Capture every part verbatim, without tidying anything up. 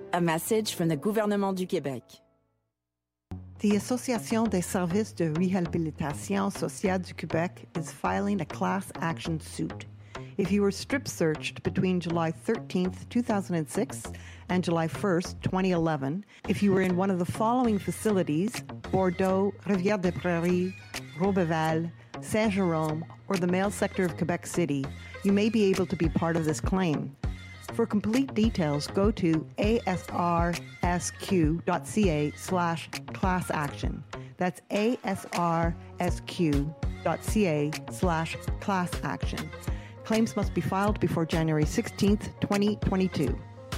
A message from the Gouvernement du Québec. The Association des services de réhabilitation sociale du Québec is filing a class action suit. If you were strip searched between July thirteenth, two thousand six and July first, twenty eleven, if you were in one of the following facilities, Bordeaux, Rivière-des-Prairies, Roberval, Saint-Jérôme, or the male sector of Quebec City, you may be able to be part of this claim. For complete details, go to asrsq.ca slash class action. That's asrsq.ca slash class action. Claims must be filed before January sixteenth, twenty twenty-two.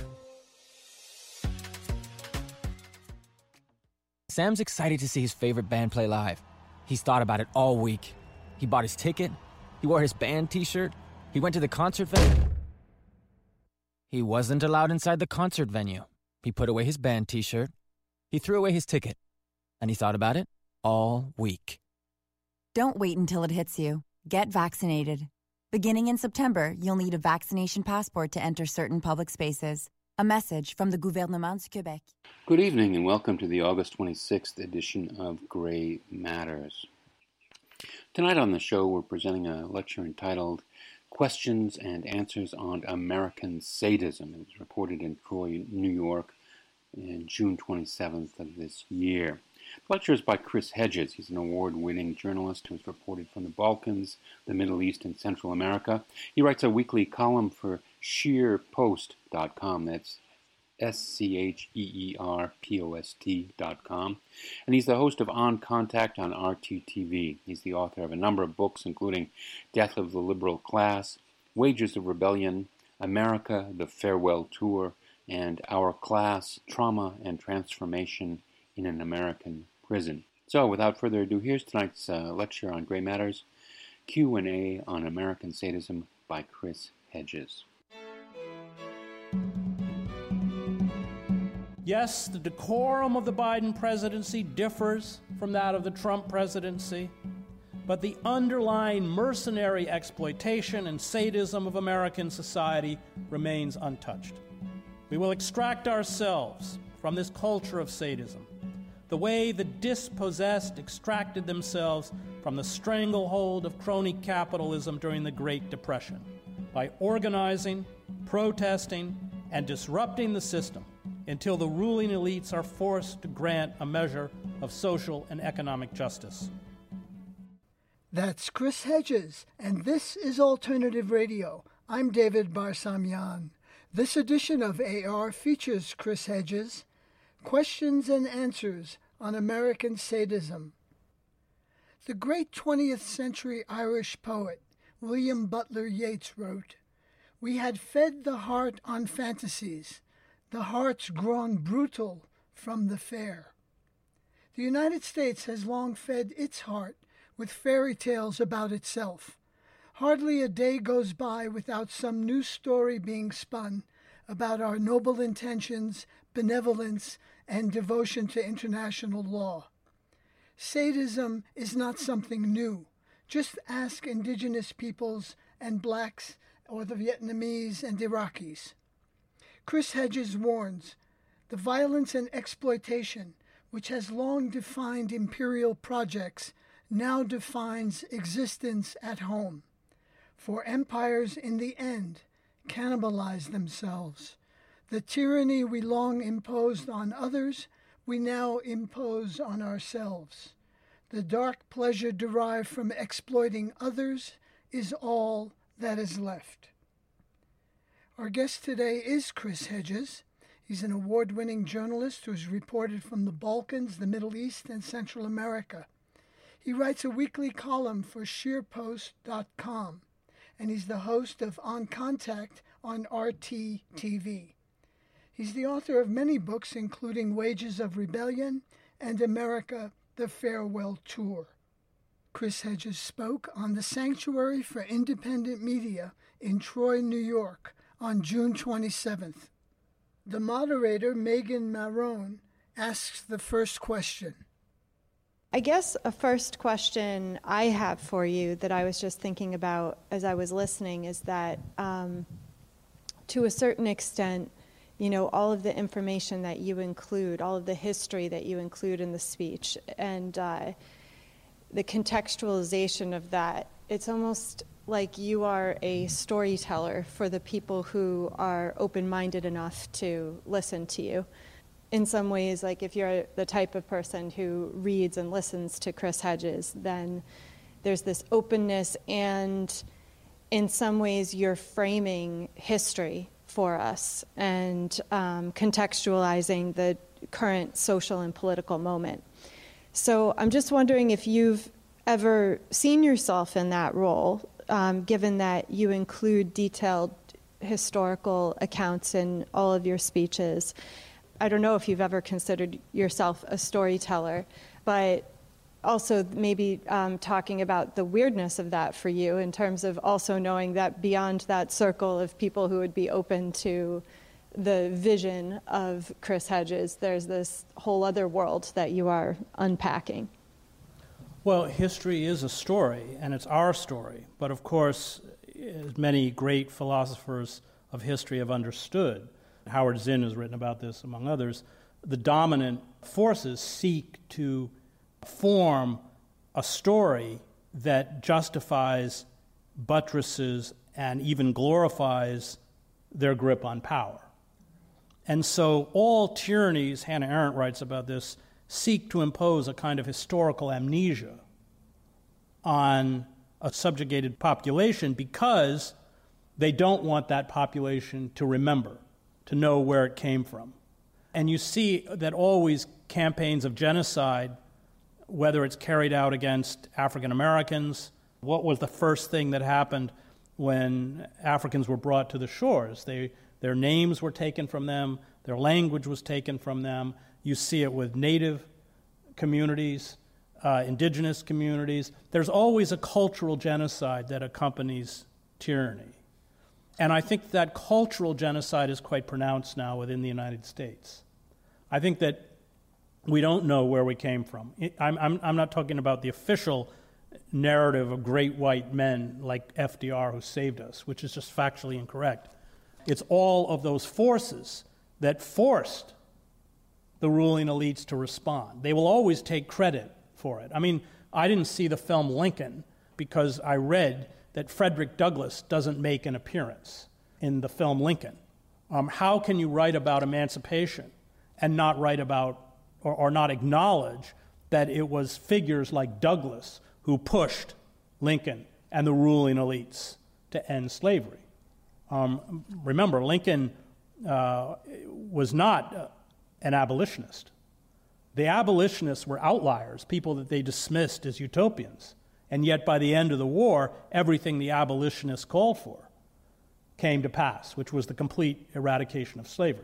Sam's excited to see his favorite band play live. He's thought about it all week. He bought his ticket. He wore his band t-shirt. He went to the concert venue. He wasn't allowed inside the concert venue. He put away his band t-shirt. He threw away his ticket. And he thought about it all week. Don't wait until it hits you. Get vaccinated. Beginning in September, you'll need a vaccination passport to enter certain public spaces. A message from the Gouvernement du Québec. Good evening and welcome to the August twenty-sixth edition of Gray Matters. Tonight on the show we're presenting a lecture entitled Questions and Answers on American Sadism. It was reported in Troy, New York, on June twenty-seventh of this year. The lecture is by Chris Hedges. He's an award-winning journalist who has reported from the Balkans, the Middle East, and Central America. He writes a weekly column for sheer post dot com. That's S C H E E R P O S T dot com. And he's the host of On Contact on R T T V. He's the author of a number of books, including Death of the Liberal Class, Wages of Rebellion, America, The Farewell Tour, and Our Class, Trauma and Transformation in an American Prison. So, without further ado, here's tonight's uh, lecture on Gray Matters, Q and A on American Sadism by Chris Hedges. Yes, the decorum of the Biden presidency differs from that of the Trump presidency, but the underlying mercenary exploitation and sadism of American society remains untouched. We will extract ourselves from this culture of sadism, the way the dispossessed extracted themselves from the stranglehold of crony capitalism during the Great Depression, by organizing, protesting, and disrupting the system until the ruling elites are forced to grant a measure of social and economic justice. That's Chris Hedges, and this is Alternative Radio. I'm David Barsamian. This edition of A R features Chris Hedges, Questions and Answers on American Sadism. The great twentieth century Irish poet William Butler Yeats wrote, "We had fed the heart on fantasies, the heart's grown brutal from the fair." The United States has long fed its heart with fairy tales about itself. Hardly a day goes by without some new story being spun about our noble intentions, benevolence, and devotion to international law. Sadism is not something new. Just ask indigenous peoples and blacks or the Vietnamese and Iraqis. Chris Hedges warns, the violence and exploitation, which has long defined imperial projects, now defines existence at home. For empires in the end cannibalize themselves. The tyranny we long imposed on others, we now impose on ourselves. The dark pleasure derived from exploiting others is all that is left. Our guest today is Chris Hedges. He's an award-winning journalist who's reported from the Balkans, the Middle East, and Central America. He writes a weekly column for sheer post dot com, and he's the host of On Contact on R T T V. He's the author of many books, including Wages of Rebellion and America, The Farewell Tour. Chris Hedges spoke on the Sanctuary for Independent Media in Troy, New York, on June twenty-seventh. The moderator, Megan Marone, asks the first question. I guess a first question I have for you that I was just thinking about as I was listening is that um, to a certain extent, you know, all of the information that you include, all of the history that you include in the speech, and uh, the contextualization of that. It's almost like you are a storyteller for the people who are open-minded enough to listen to you. In some ways, like if you're the type of person who reads and listens to Chris Hedges, then there's this openness, and in some ways you're framing history for us and um, contextualizing the current social and political moment. So I'm just wondering if you've ever seen yourself in that role, um, given that you include detailed historical accounts in all of your speeches. I don't know if you've ever considered yourself a storyteller, but also maybe um, talking about the weirdness of that for you in terms of also knowing that beyond that circle of people who would be open to the vision of Chris Hedges, there's this whole other world that you are unpacking. Well, history is a story, and it's our story. But of course, as many great philosophers of history have understood, Howard Zinn has written about this, among others, the dominant forces seek to form a story that justifies, buttresses, and even glorifies their grip on power. And so all tyrannies, Hannah Arendt writes about this, seek to impose a kind of historical amnesia on a subjugated population because they don't want that population to remember, to know where it came from. And you see that always campaigns of genocide, whether it's carried out against African Americans, what was the first thing that happened when Africans were brought to the shores? They, their names were taken from them, their language was taken from them. You see it with native communities, uh, indigenous communities. There's always a cultural genocide that accompanies tyranny. And I think that cultural genocide is quite pronounced now within the United States. I think that we don't know where we came from. I'm, I'm, I'm not talking about the official narrative of great white men like F D R who saved us, which is just factually incorrect. It's all of those forces that forced the ruling elites to respond. They will always take credit for it. I mean, I didn't see the film Lincoln because I read that Frederick Douglass doesn't make an appearance in the film Lincoln. Um, how can you write about emancipation and not write about or, or not acknowledge that it was figures like Douglass who pushed Lincoln and the ruling elites to end slavery? Um, remember, Lincoln uh, was not uh, an abolitionist. The abolitionists were outliers, people that they dismissed as utopians. And yet, by the end of the war, everything the abolitionists called for came to pass, which was the complete eradication of slavery.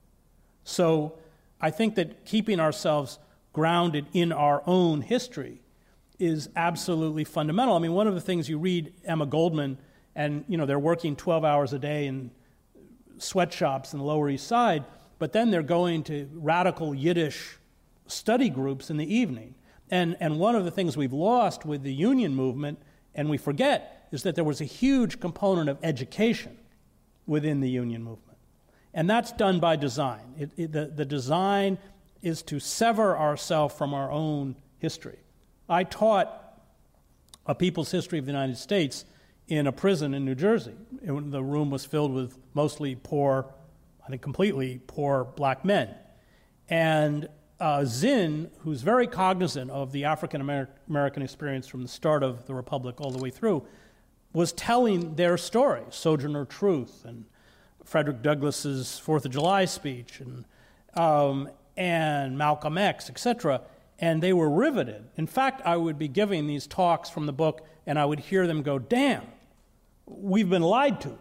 So I think that keeping ourselves grounded in our own history is absolutely fundamental. I mean, one of the things you read Emma Goldman, and you know they're working twelve hours a day in sweatshops in the Lower East Side, but then they're going to radical Yiddish study groups in the evening. And, and one of the things we've lost with the union movement, and we forget, is that there was a huge component of education within the union movement. And that's done by design. It, it, the, the design is to sever ourselves from our own history. I taught a people's history of the United States in a prison in New Jersey. It, the room was filled with mostly poor, I think completely poor black men. And Uh, Zinn, who's very cognizant of the African American experience from the start of the Republic all the way through, was telling their story, Sojourner Truth and Frederick Douglass's Fourth of July speech and, um, and Malcolm X, et cetera, and they were riveted. In fact, I would be giving these talks from the book, and I would hear them go, damn, we've been lied to.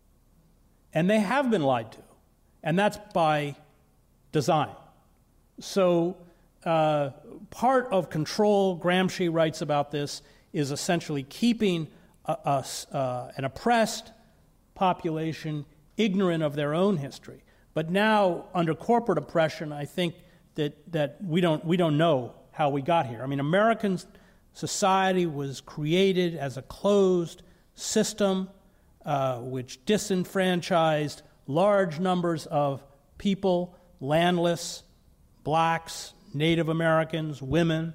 And they have been lied to, and that's by design. So uh, part of control, Gramsci writes about this, is essentially keeping a, a, uh, an oppressed population ignorant of their own history. But now, under corporate oppression, I think that, that we don't we don't know how we got here. I mean, American society was created as a closed system uh, which disenfranchised large numbers of people, landless, blacks, Native Americans, women.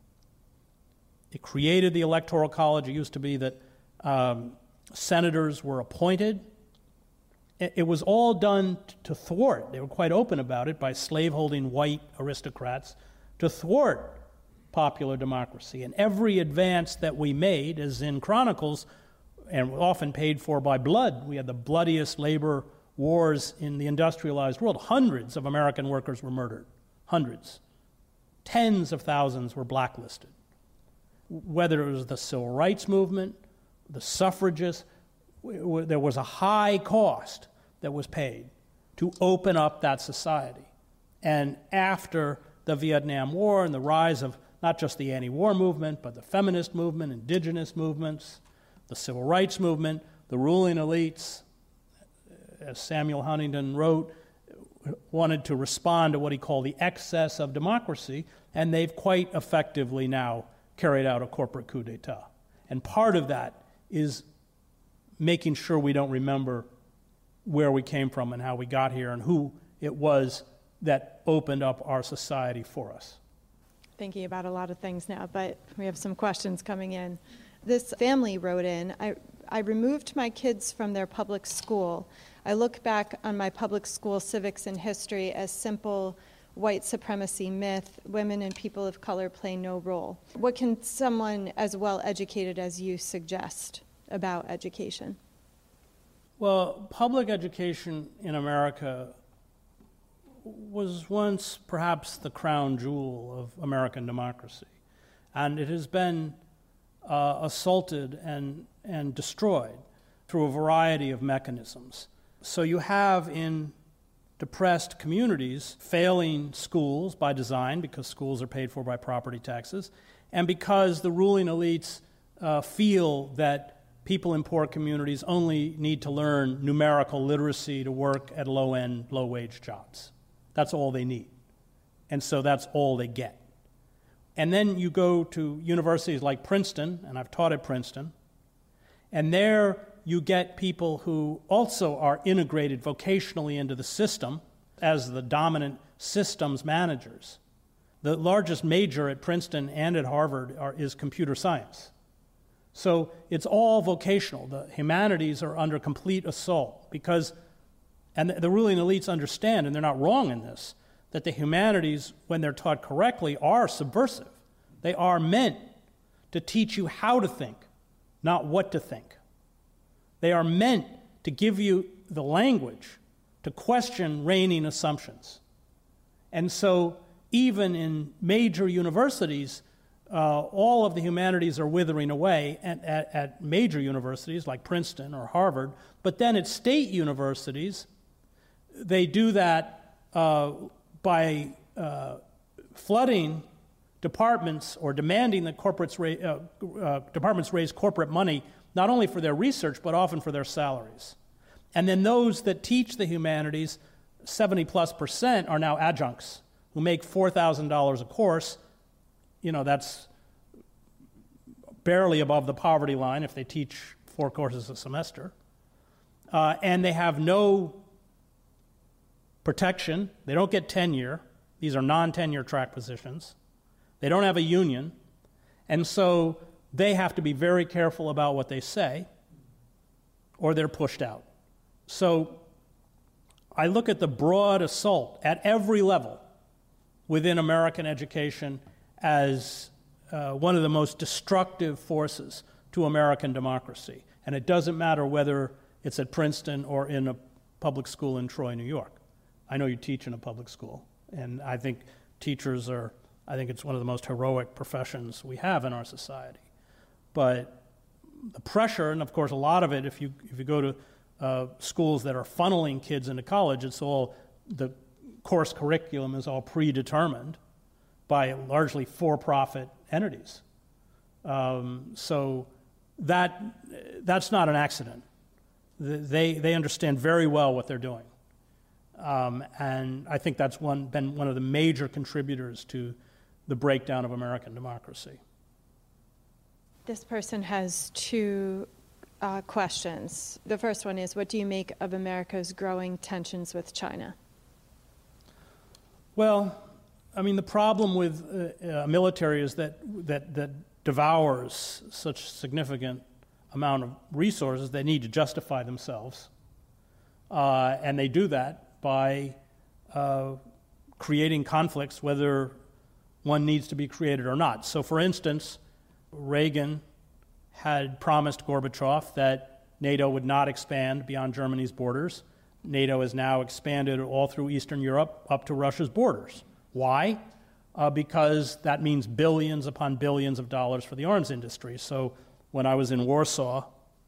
It created the Electoral College. It used to be that um, senators were appointed. It, it was all done t- to thwart, they were quite open about it, by slaveholding white aristocrats, to thwart popular democracy. And every advance that we made, as in Chronicles, and often paid for by blood. We had the bloodiest labor wars in the industrialized world. Hundreds of American workers were murdered. Hundreds. Tens of thousands were blacklisted. Whether it was the civil rights movement, the suffragists, w- w- there was a high cost that was paid to open up that society. And after the Vietnam War and the rise of not just the anti-war movement, but the feminist movement, indigenous movements, the civil rights movement, the ruling elites, as Samuel Huntington wrote, wanted to respond to what he called the excess of democracy, and they've quite effectively now carried out a corporate coup d'etat. And part of that is making sure we don't remember where we came from and how we got here and who it was that opened up our society for us. Thinking about a lot of things now, but we have some questions coming in. This family wrote in, I, I removed my kids from their public school. I look back on my public school civics and history as simple white supremacy myth. Women and people of color play no role. What can someone as well educated as you suggest about education? Well, public education in America was once perhaps the crown jewel of American democracy, and it has been uh, assaulted and, and destroyed through a variety of mechanisms. So you have in depressed communities failing schools by design, because schools are paid for by property taxes, and because the ruling elites uh, feel that people in poor communities only need to learn numerical literacy to work at low-end, low-wage jobs. That's all they need. And so that's all they get. And then you go to universities like Princeton, and I've taught at Princeton, and there you get people who also are integrated vocationally into the system as the dominant systems managers. The largest major at Princeton and at Harvard are, is computer science. So it's all vocational. The humanities are under complete assault because, and the, the ruling elites understand, and they're not wrong in this, that the humanities, when they're taught correctly, are subversive. They are meant to teach you how to think, not what to think. They are meant to give you the language to question reigning assumptions. And so even in major universities, uh, all of the humanities are withering away at, at, at major universities like Princeton or Harvard, but then at state universities, they do that uh, by uh, flooding departments or demanding that corporates ra- uh, uh, departments raise corporate money not only for their research, but often for their salaries. And then those that teach the humanities, seventy plus percent are now adjuncts who make four thousand dollars a course. You know, that's barely above the poverty line if they teach four courses a semester. Uh, and they have no protection. They don't get tenure. These are non-tenure track positions. They don't have a union. And so they have to be very careful about what they say, or they're pushed out. So I look at the broad assault at every level within American education as uh, one of the most destructive forces to American democracy. And it doesn't matter whether it's at Princeton or in a public school in Troy, New York. I know you teach in a public school, and I think teachers are, I think it's one of the most heroic professions we have in our society. But the pressure, and of course a lot of it, if you if you go to uh, schools that are funneling kids into college, it's all, the course curriculum is all predetermined by largely for-profit entities. Um, so that that's not an accident. They they understand very well what they're doing. Um, and I think that's one been one of the major contributors to the breakdown of American democracy. This person has two uh, questions. The first one is, what do you make of America's growing tensions with China? Well, I mean, the problem with uh, a military is that, that, that devours such significant amount of resources, they need to justify themselves. Uh, and they do that by uh, creating conflicts, whether one needs to be created or not. So, for instance, Reagan had promised Gorbachev that NATO would not expand beyond Germany's borders. NATO has now expanded all through Eastern Europe up to Russia's borders. Why? Uh, because that means billions upon billions of dollars for the arms industry. So when I was in Warsaw,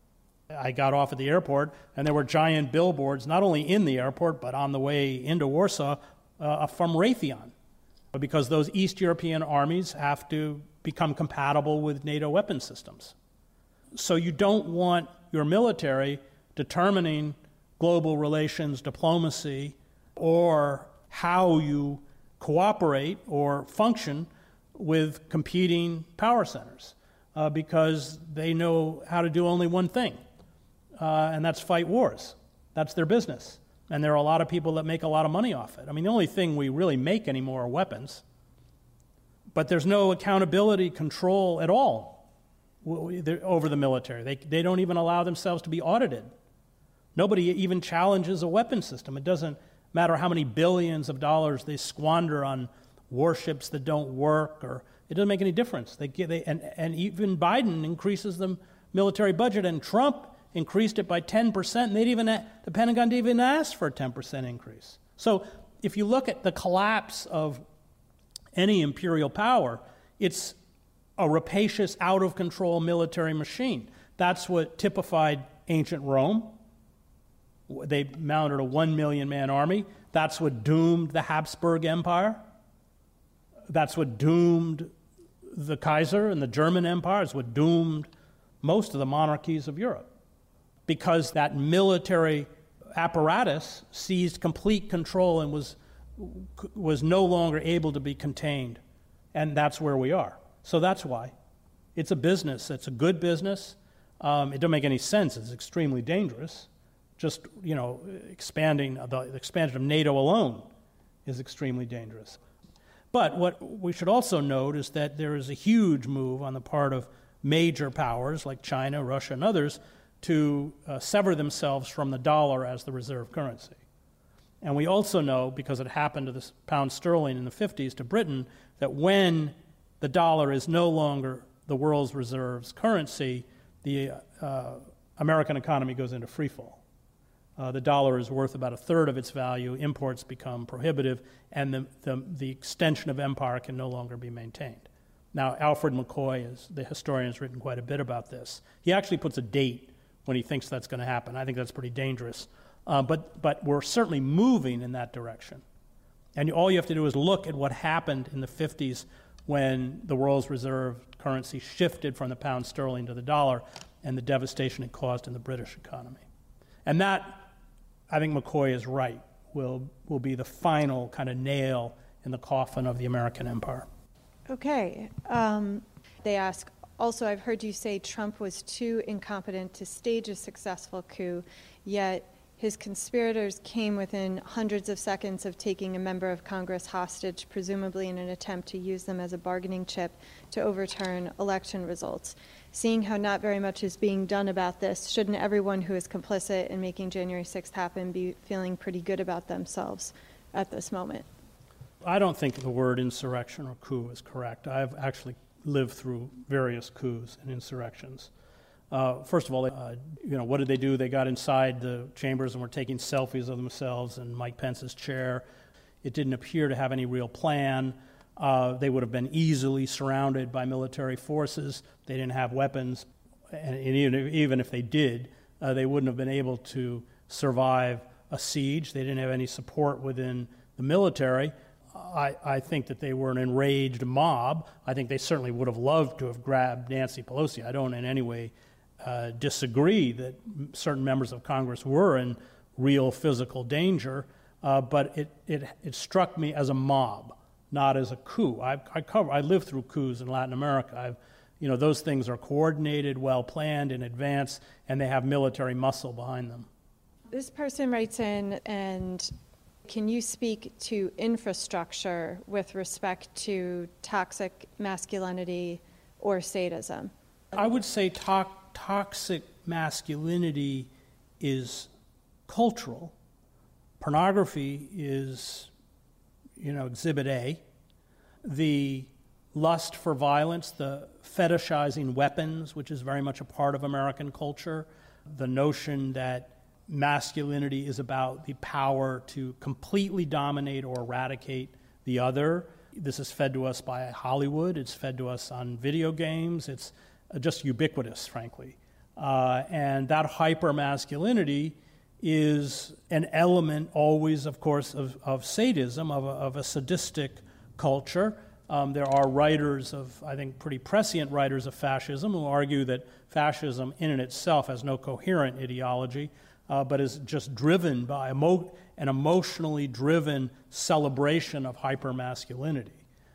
I got off at the airport, and there were giant billboards, not only in the airport, but on the way into Warsaw, uh, from Raytheon, because those East European armies have to become compatible with NATO weapon systems. So you don't want your military determining global relations, diplomacy, or how you cooperate or function with competing power centers, uh, because they know how to do only one thing, uh, and that's fight wars. That's their business. And there are a lot of people that make a lot of money off it. I mean, the only thing we really make anymore are weapons, but there's no accountability control at all over the military. They, they don't even allow themselves to be audited. Nobody even challenges a weapon system. It doesn't matter how many billions of dollars they squander on warships that don't work, or it doesn't make any difference. They, they and, and even Biden increases the military budget, and Trump increased it by ten percent, and they'd even, the Pentagon didn't even ask for a ten percent increase. So if you look at the collapse of any imperial power, it's a rapacious, out-of-control military machine. That's what typified ancient Rome. They mounted a one million man army. That's what doomed the Habsburg Empire. That's what doomed the Kaiser and the German Empire. It's what doomed most of the monarchies of Europe, because that military apparatus seized complete control and was, was no longer able to be contained. And that's where we are. So that's why. It's a business. It's a good business. Um, it doesn't make any sense. It's extremely dangerous. Just, you know, expanding, the expansion of NATO alone is extremely dangerous. But what we should also note is that there is a huge move on the part of major powers like China, Russia, and others to uh, sever themselves from the dollar as the reserve currency. And we also know, because it happened to the pound sterling in the fifties to Britain, that when the dollar is no longer the world's reserves currency, the uh, American economy goes into free fall. Uh, the dollar is worth about a third of its value, imports become prohibitive, and the, the, the extension of empire can no longer be maintained. Now, Alfred McCoy, is, the historian, has written quite a bit about this. He actually puts a date when he thinks that's going to happen. I think that's pretty dangerous. Uh, but, but we're certainly moving in that direction. And all you have to do is look at what happened in the fifties when the world's reserve currency shifted from the pound sterling to the dollar, and the devastation it caused in the British economy. And that, I think McCoy is right, will, will be the final kind of nail in the coffin of the American empire. Okay. Um, they ask, also, I've heard you say Trump was too incompetent to stage a successful coup, yet his conspirators came within hundreds of seconds of taking a member of Congress hostage, presumably in an attempt to use them as a bargaining chip to overturn election results. Seeing how not very much is being done about this, shouldn't everyone who is complicit in making January sixth happen be feeling pretty good about themselves at this moment? I don't think the word insurrection or coup is correct. I've actually lived through various coups and insurrections. Uh, first of all, uh, you know, what did they do? They got inside the chambers and were taking selfies of themselves in Mike Pence's chair. It didn't appear to have any real plan. Uh, they would have been easily surrounded by military forces. They didn't have weapons, and even if, even if they did, uh, they wouldn't have been able to survive a siege. They didn't have any support within the military. I, I think that they were an enraged mob. I think they certainly would have loved to have grabbed Nancy Pelosi. I don't in any way uh, disagree that certain members of Congress were in real physical danger, uh, but it, it, it struck me as a mob, not as a coup. I, I, cover, I lived through coups in Latin America. I've, you know, those things are coordinated, well-planned in advance, and they have military muscle behind them. This person writes in and Can you speak to infrastructure with respect to toxic masculinity or sadism? I would say to- toxic masculinity is cultural. Pornography is, you know, exhibit A. The lust for violence, the fetishizing weapons, which is very much a part of American culture, the notion that masculinity is about the power to completely dominate or eradicate the other. This is fed to us by Hollywood. It's fed to us on video games. It's just ubiquitous, frankly. Uh, and that hyper-masculinity is an element always, of course, of, of sadism, of a, of a sadistic culture. Um, there are writers of, I think, pretty prescient writers of fascism who argue that fascism in and itself has no coherent ideology, uh, but is just driven by emo- an emotionally driven celebration of hyper-masculinity.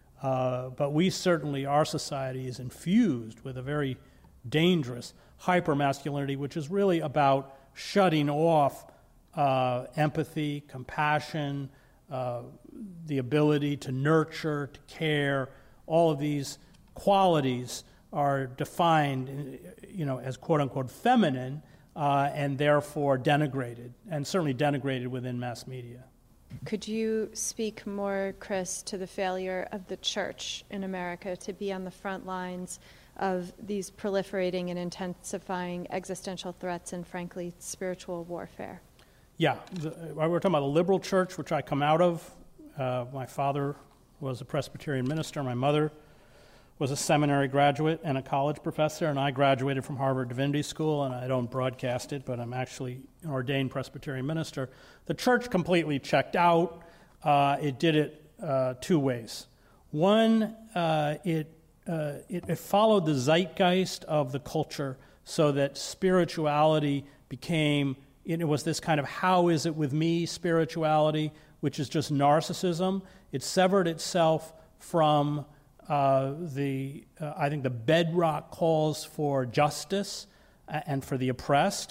Uh, but we certainly, our society is infused with a very dangerous hyper-masculinity, which is really about shutting off uh, empathy, compassion, uh, the ability to nurture, to care. All of these qualities are defined, you know, as quote-unquote feminine, uh, and therefore denigrated, and certainly denigrated within mass media. Could you speak more, Chris, to the failure of the church in America to be on the front lines of these proliferating and intensifying existential threats and, frankly, spiritual warfare? Yeah, the, we're talking about the liberal church, which I come out of. Uh, my father was a Presbyterian minister. My mother was a seminary graduate and a college professor, and I graduated from Harvard Divinity School, and I don't broadcast it, but I'm actually an ordained Presbyterian minister. The church completely checked out. Uh, it did it uh, two ways. One, uh, it, uh, it, it followed the zeitgeist of the culture so that spirituality became, it was this kind of how is it with me spirituality, which is just narcissism. It severed itself from Uh, the uh, I think the bedrock calls for justice and for the oppressed,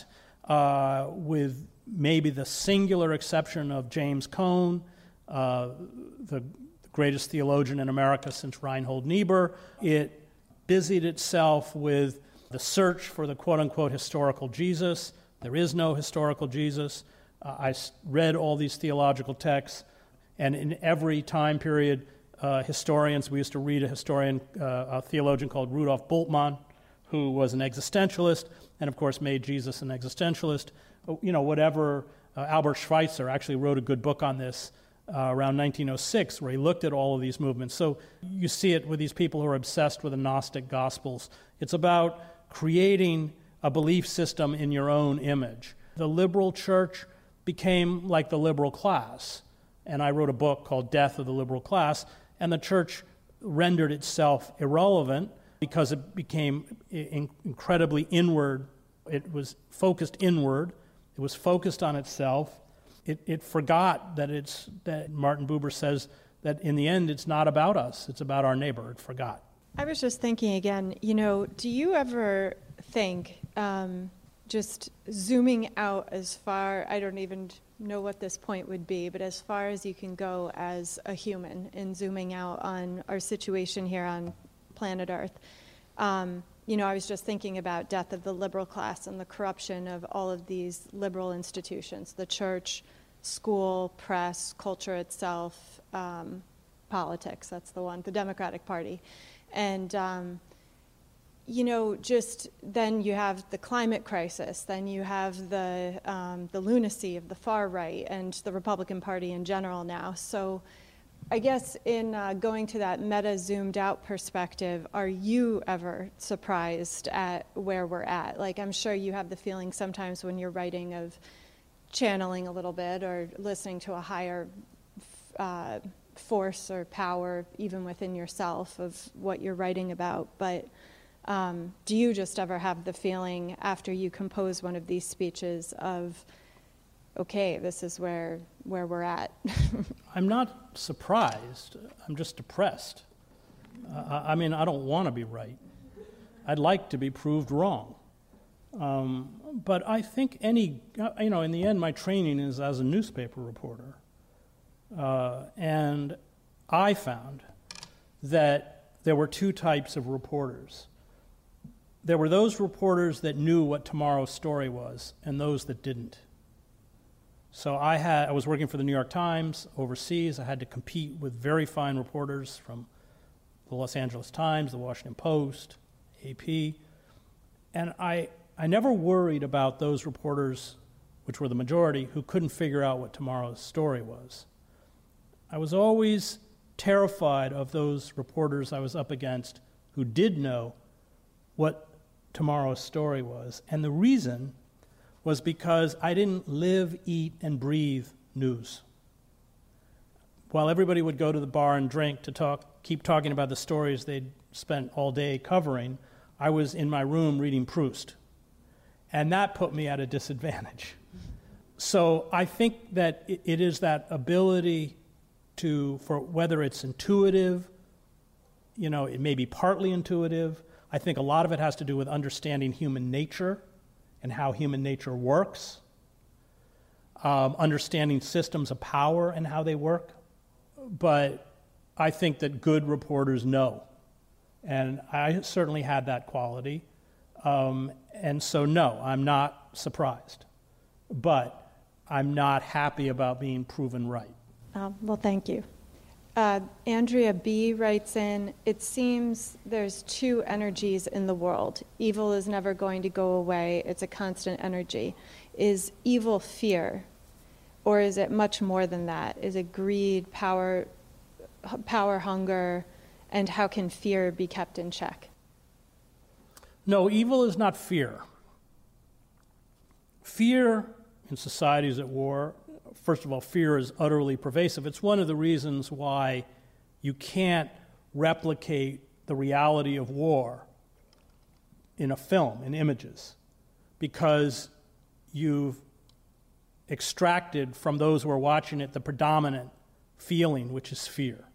uh, with maybe the singular exception of James Cone, uh, the greatest theologian in America since Reinhold Niebuhr. It busied itself with the search for the quote-unquote historical Jesus. There is no historical Jesus. Uh, I read all these theological texts, and in every time period, Uh, historians, we used to read a historian, uh, a theologian called Rudolf Bultmann, who was an existentialist, and of course made Jesus an existentialist. You know, whatever, uh, Albert Schweitzer actually wrote a good book on this uh, around nineteen oh six, where he looked at all of these movements. So you see it with these people who are obsessed with the Gnostic Gospels. It's about creating a belief system in your own image. The liberal church became like the liberal class, and I wrote a book called Death of the Liberal Class, and the church rendered itself irrelevant because it became in- incredibly inward. It was focused inward. It was focused on itself. It, it forgot that it's that Martin Buber says that in the end it's not about us. It's about our neighbor. It forgot. I was just thinking again, you know, do you ever think, um, just zooming out as far, I don't even know what this point would be, but as far as you can go as a human in zooming out on our situation here on planet Earth. Um, you know, I was just thinking about death of the liberal class and the corruption of all of these liberal institutions, the church, school, press, culture itself, um, politics, that's the one, the Democratic Party. And, um, you know, just then you have the climate crisis, then you have the um, the lunacy of the far right and the Republican Party in general now. So I guess in uh, going to that meta zoomed out perspective, are you ever surprised at where we're at? Like, I'm sure you have the feeling sometimes when you're writing of channeling a little bit or listening to a higher uh, force or power even within yourself of what you're writing about. But Um, do you just ever have the feeling after you compose one of these speeches of, okay, this is where where we're at? I'm not surprised. I'm just depressed. Uh, I mean, I don't want to be right. I'd like to be proved wrong. Um, but I think any, you know, in the end, my training is as a newspaper reporter. Uh, and I found that there were two types of reporters. There were those reporters that knew what tomorrow's story was, and those that didn't. So I had I was working for the New York Times overseas. I had to compete with very fine reporters from the Los Angeles Times, the Washington Post, A P, and I I never worried about those reporters, which were the majority, who couldn't figure out what tomorrow's story was. I was always terrified of those reporters I was up against who did know what tomorrow's story was. And the reason was because I didn't live, eat, and breathe news. While everybody would go to the bar and drink to talk, keep talking about the stories they'd spent all day covering, I was in my room reading Proust. And that put me at a disadvantage. So I think that it is that ability to, for whether it's intuitive, you know, it may be partly intuitive. I think a lot of it has to do with understanding human nature and how human nature works, um, understanding systems of power and how they work. But I think that good reporters know. And I certainly had that quality. Um, and so, no, I'm not surprised. But I'm not happy about being proven right. Um, well, thank you. Uh, Andrea B. writes in, it seems there's two energies in the world. Evil is never going to go away. It's a constant energy. Is evil fear? Or is it much more than that? Is it greed, power, power hunger, and how can fear be kept in check? No, evil is not fear. Fear in societies at war, first of all, fear is utterly pervasive. It's one of the reasons why you can't replicate the reality of war in a film, in images, because you've extracted from those who are watching it the predominant feeling, which is fear,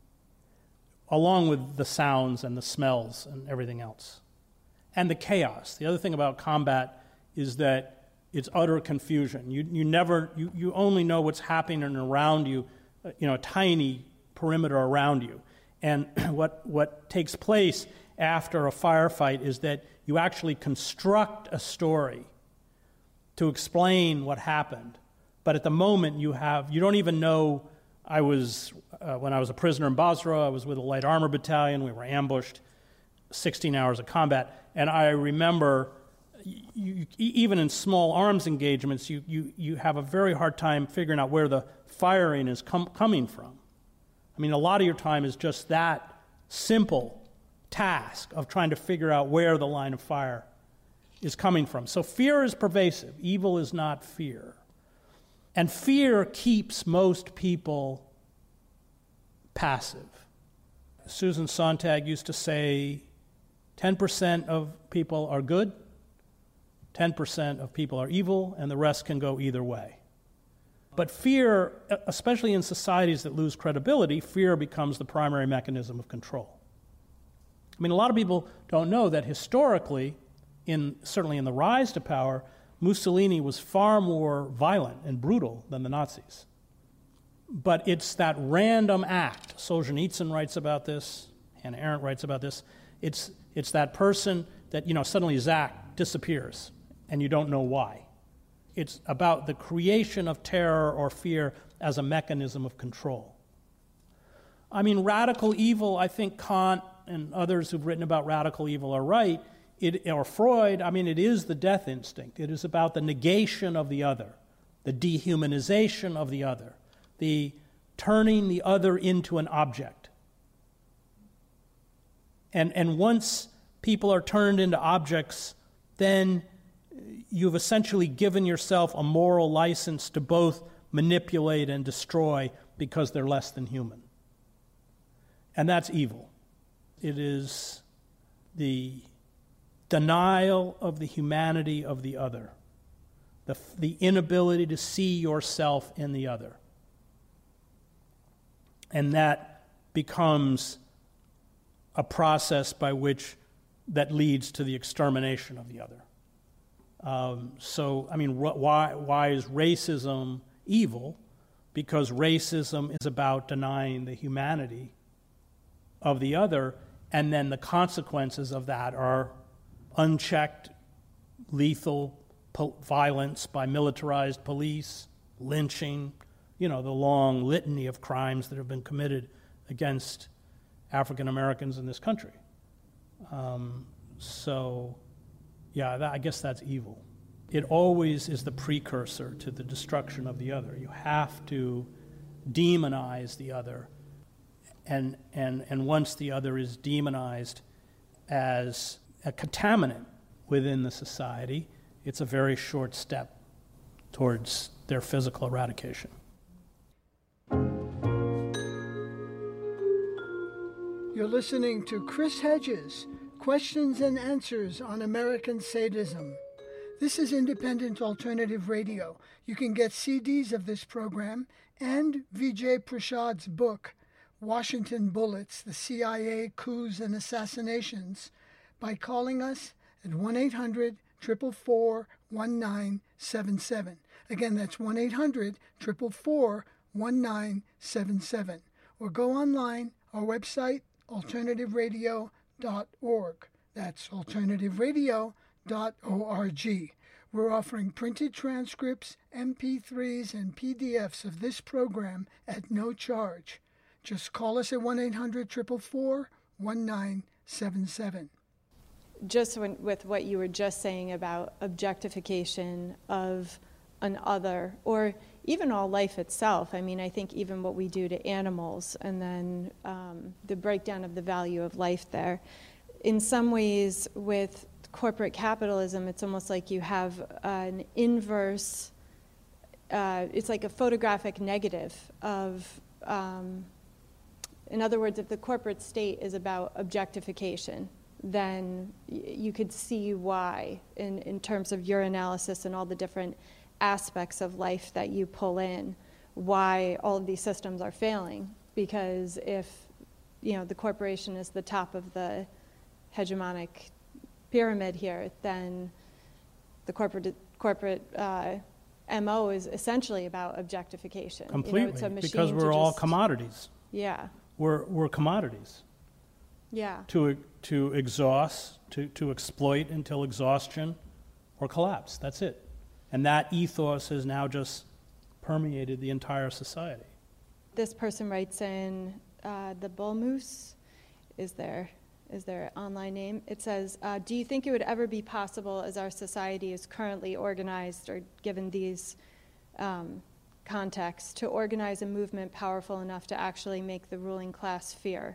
along with the sounds and the smells and everything else. And the chaos. The other thing about combat is that it's utter confusion. You you never you, you only know what's happening around you, you know, a tiny perimeter around you. And what what takes place after a firefight is that you actually construct a story to explain what happened. But at the moment you have you don't even know. I was uh, when I was a prisoner in Basra, I was with a light armor battalion. We were ambushed, sixteen hours of combat, and I remember. You, even in small arms engagements, you, you, you have a very hard time figuring out where the firing is com- coming from. I mean, a lot of your time is just that simple task of trying to figure out where the line of fire is coming from. So fear is pervasive. Evil is not fear. And fear keeps most people passive. Susan Sontag used to say ten percent of people are good, ten percent of people are evil, and the rest can go either way. But fear, especially in societies that lose credibility, fear becomes the primary mechanism of control. I mean, a lot of people don't know that historically, in certainly in the rise to power, Mussolini was far more violent and brutal than the Nazis. But it's that random act. Solzhenitsyn writes about this, Hannah Arendt writes about this. It's, it's that person that, you know, suddenly Zach disappears, and you don't know why. It's about the creation of terror or fear as a mechanism of control. I mean, radical evil, I think Kant and others who've written about radical evil are right, it, or Freud, I mean, it is the death instinct. It is about the negation of the other, the dehumanization of the other, the turning the other into an object. And, and once people are turned into objects, then you've essentially given yourself a moral license to both manipulate and destroy because they're less than human. And that's evil. It is the denial of the humanity of the other, the, the inability to see yourself in the other. And that becomes a process by which that leads to the extermination of the other. Um, so, I mean, wh- why why is racism evil? because racism is about denying the humanity of the other, and then the consequences of that are unchecked, lethal po- violence by militarized police, lynching, you know, the long litany of crimes that have been committed against African Americans in this country. Um, so, yeah, that, I guess that's evil. It always is the precursor to the destruction of the other. You have to demonize the other. And, and, and once the other is demonized as a contaminant within the society, it's a very short step towards their physical eradication. You're listening to Chris Hedges, Questions and Answers on American Sadism. This is Independent Alternative Radio. You can get C Ds of this program and Vijay Prashad's book, Washington Bullets, the C I A Coups and Assassinations, by calling us at one eight hundred, four four four, one nine seven seven. Again, that's one eight hundred, four four four, one nine seven seven. Or go online, our website, alternative radio dot org. That's alternative radio dot org. We're offering printed transcripts, M P threes, and P D Fs of this program at no charge. Just call us at one eight hundred, four four four, one nine seven seven. Just when, with what you were just saying about objectification of an other, or even all life itself. I mean, I think even what we do to animals, and then um, the breakdown of the value of life there. In some ways, with corporate capitalism, it's almost like you have an inverse, uh, it's like a photographic negative of, um, in other words, if the corporate state is about objectification, then y- you could see why in, in terms of your analysis and all the different aspects of life that you pull in, why all of these systems are failing. Because if, you know, the corporation is the top of the hegemonic pyramid here, then the corporate corporate uh, M O is essentially about objectification. Completely, you know, it's a machine because we're to all just, commodities. Yeah. We're we're commodities. Yeah. To to exhaust, to, to exploit until exhaustion or collapse. That's it. And that ethos has now just permeated the entire society. This person writes in uh, the Bull Moose is their is their online name. It says, uh, do you think it would ever be possible, as our society is currently organized, or given these um, contexts, to organize a movement powerful enough to actually make the ruling class fear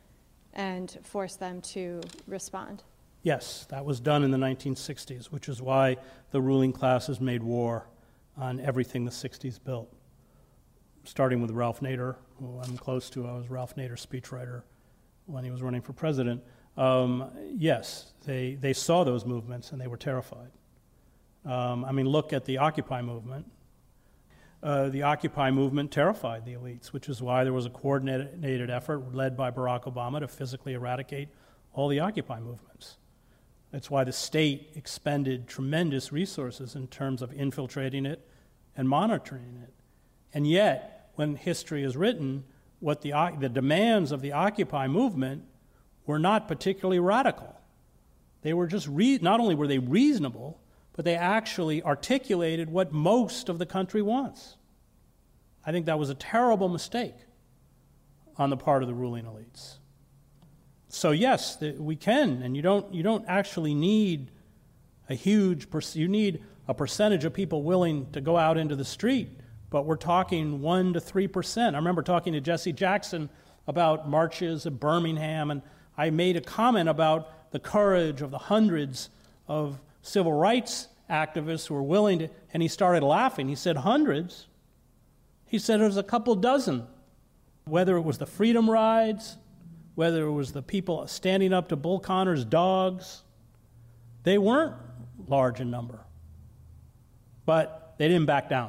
and force them to respond? Yes, that was done in the nineteen sixties, which is why the ruling classes made war on everything the sixties built, starting with Ralph Nader, who I'm close to. I was Ralph Nader's speechwriter when he was running for president. Um, yes, they, they saw those movements and they were terrified. Um, I mean, look at the Occupy movement. Uh, the Occupy movement terrified the elites, which is why there was a coordinated effort led by Barack Obama to physically eradicate all the Occupy movements. That's why the state expended tremendous resources in terms of infiltrating it and monitoring it. And yet, when history is written, what the, the demands of the Occupy movement were not particularly radical. They were just, re- not only were they reasonable, but they actually articulated what most of the country wants. I think that was a terrible mistake on the part of the ruling elites. So yes, the, we can, and you don't you don't actually need a huge, per- you need a percentage of people willing to go out into the street, but we're talking one to three percent. I remember talking to Jesse Jackson about marches at Birmingham, and I made a comment about the courage of the hundreds of civil rights activists who were willing to, and he started laughing. He said, hundreds? He said it was a couple dozen. Whether it was the Freedom Rides, whether it was the people standing up to Bull Connor's dogs, they weren't large in number. But they didn't back down.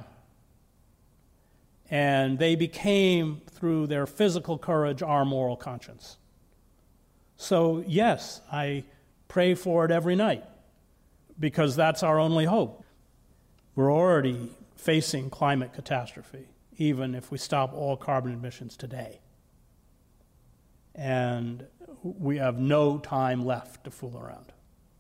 And they became, through their physical courage, our moral conscience. So yes, I pray for it every night, because that's our only hope. We're already facing climate catastrophe even if we stop all carbon emissions today. And we have no time left to fool around.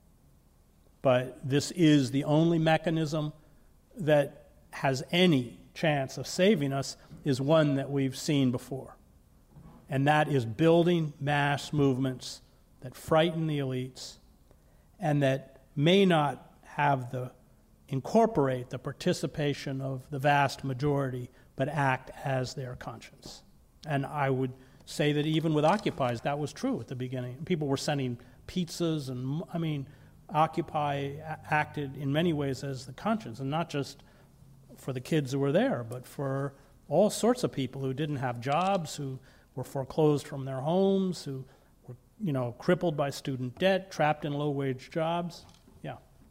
But this is the only mechanism that has any chance of saving us, is one that we've seen before. And that is building mass movements that frighten the elites and that may not have the incorporate the participation of the vast majority, but act as their conscience. And I would say that even with Occupy, that was true at the beginning. People were sending pizzas, and I mean, Occupy a- acted in many ways as the conscience, and not just for the kids who were there, but for all sorts of people who didn't have jobs, who were foreclosed from their homes, who were, you know, crippled by student debt, trapped in low-wage jobs. Yeah.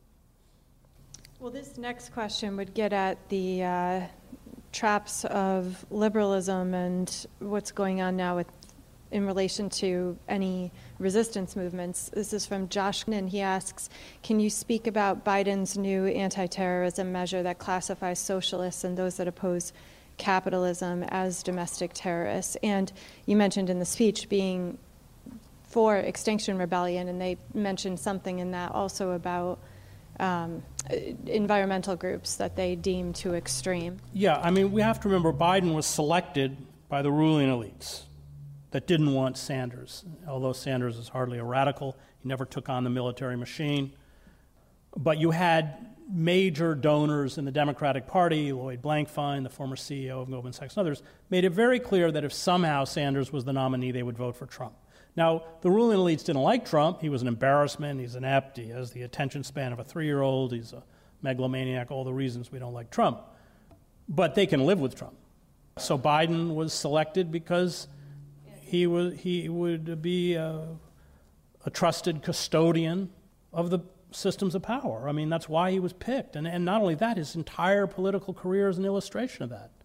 Well, this next question would get at the uh, traps of liberalism and what's going on now with in relation to any resistance movements. This is from Josh, and he asks, can you speak about Biden's new anti-terrorism measure that classifies socialists and those that oppose capitalism as domestic terrorists? And you mentioned in the speech being for Extinction Rebellion, and they mentioned something in that also about um, environmental groups that they deem too extreme. Yeah, I mean, we have to remember Biden was selected by the ruling elites that didn't want Sanders, although Sanders is hardly a radical. He never took on the military machine. But you had major donors in the Democratic Party, Lloyd Blankfein, the former C E O of Goldman Sachs, and others, made it very clear that if somehow Sanders was the nominee, they would vote for Trump. Now, the ruling elites didn't like Trump. He was an embarrassment. He's inept. He has the attention span of a three-year-old. He's a megalomaniac, all the reasons we don't like Trump. But they can live with Trump. So Biden was selected because he was he would be a, a trusted custodian of the systems of power. I mean, that's why he was picked. And, and not only that, his entire political career is an illustration of that.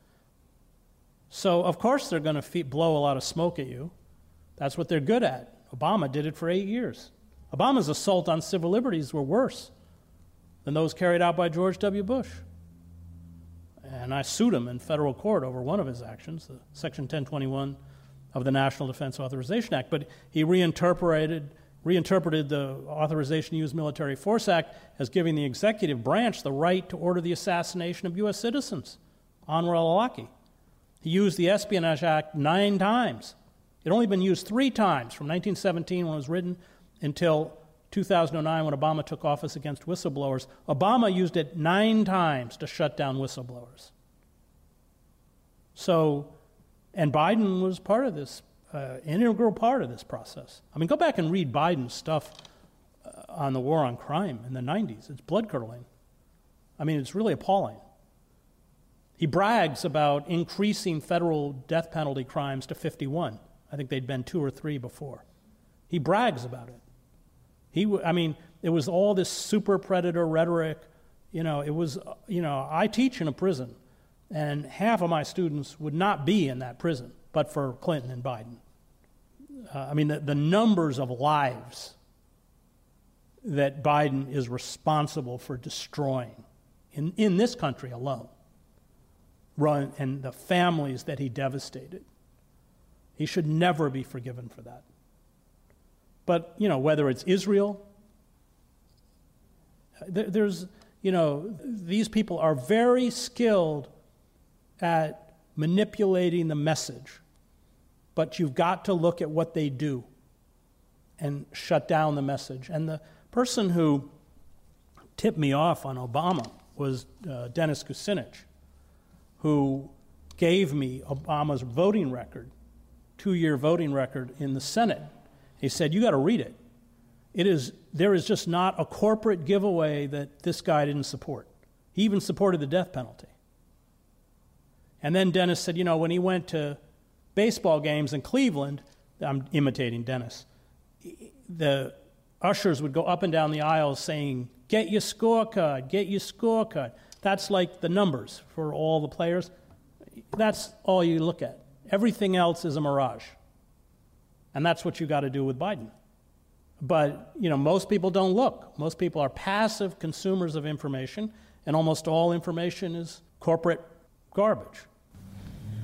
So, of course, they're going to fe- blow a lot of smoke at you. That's what they're good at. Obama did it for eight years. Obama's assault on civil liberties were worse than those carried out by George W. Bush. And I sued him in federal court over one of his actions, the Section ten twenty-one of the National Defense Authorization Act. But he reinterpreted, reinterpreted the Authorization to Use Military Force Act as giving the executive branch the right to order the assassination of U S citizens, Anwar al-Awlaki. He used the Espionage Act nine times. It had only been used three times, from nineteen seventeen when it was written until two thousand nine when Obama took office against whistleblowers. Obama used it nine times to shut down whistleblowers. So, and Biden was part of this, uh, an integral part of this process. I mean, go back and read Biden's stuff uh, on the war on crime in the nineties. It's blood-curdling. I mean, it's really appalling. He brags about increasing federal death penalty crimes to fifty-one. I think they'd been two or three before. He brags about it. He, w- I mean, it was all this super predator rhetoric. You know, it was, you know, I teach in a prison, and half of my students would not be in that prison but for Clinton and Biden. Uh, I mean, the, the numbers of lives that Biden is responsible for destroying in, in this country alone, run, and the families that he devastated. He should never be forgiven for that. But, you know, whether it's Israel, there, there's, you know, these people are very skilled at manipulating the message. But you've got to look at what they do and shut down the message. And the person who tipped me off on Obama was uh, Dennis Kucinich, who gave me Obama's voting record, two-year voting record in the Senate. He said, you got to read it. It is, there is just not a corporate giveaway that this guy didn't support. He even supported the death penalty. And then Dennis said, you know, when he went to baseball games in Cleveland, I'm imitating Dennis, the ushers would go up and down the aisles saying, get your scorecard, get your scorecard. That's like the numbers for all the players. That's all you look at. Everything else is a mirage. And that's what you got to do with Biden. But, you know, most people don't look. Most people are passive consumers of information, and almost all information is corporate garbage.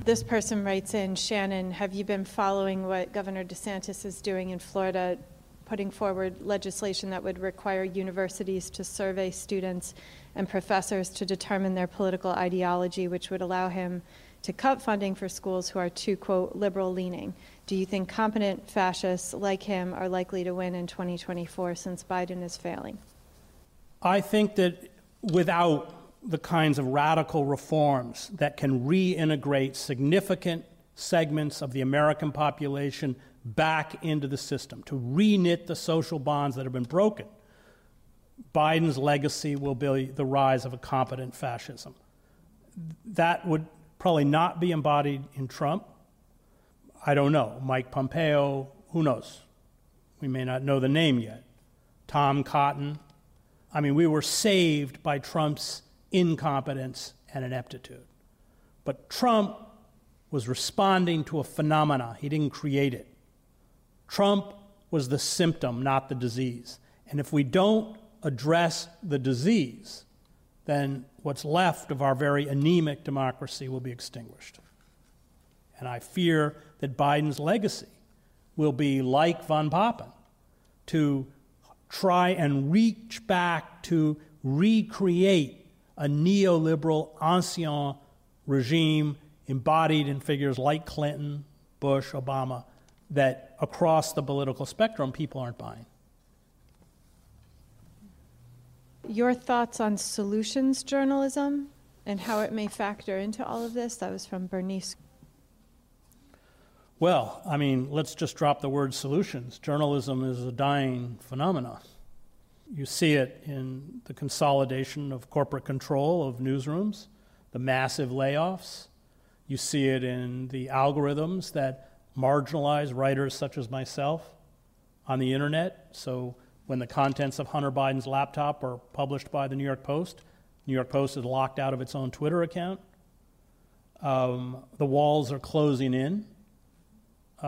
this person writes in, Shannon, have you been following what Governor DeSantis is doing in Florida, putting forward legislation that would require universities to survey students and professors to determine their political ideology, which would allow him to cut funding for schools who are too, quote, liberal-leaning? Do you think competent fascists like him are likely to win in twenty twenty-four since Biden is failing? I think that without the kinds of radical reforms that can reintegrate significant segments of the American population back into the system, to reknit the social bonds that have been broken, Biden's legacy will be the rise of a competent fascism. That would probably not be embodied in Trump. I don't know. Mike Pompeo, who knows? We may not know the name yet. Tom Cotton. I mean, we were saved by Trump's incompetence and ineptitude. But Trump was responding to a phenomena. He didn't create it. Trump was the symptom, not the disease. And if we don't address the disease, then what's left of our very anemic democracy will be extinguished. And I fear that Biden's legacy will be like von Papen, to try and reach back to recreate a neoliberal ancien regime embodied in figures like Clinton, Bush, Obama, that across the political spectrum people aren't buying. Your thoughts on solutions journalism and how it may factor into all of this? That was from Bernice. Well, I mean, let's just drop the word solutions. Journalism is a dying phenomenon. You see it in the consolidation of corporate control of newsrooms, the massive layoffs. You see it in the algorithms that marginalize writers such as myself on the internet. So when the contents of Hunter Biden's laptop are published by the New York Post, New York Post is locked out of its own Twitter account. Um, the walls are closing in uh,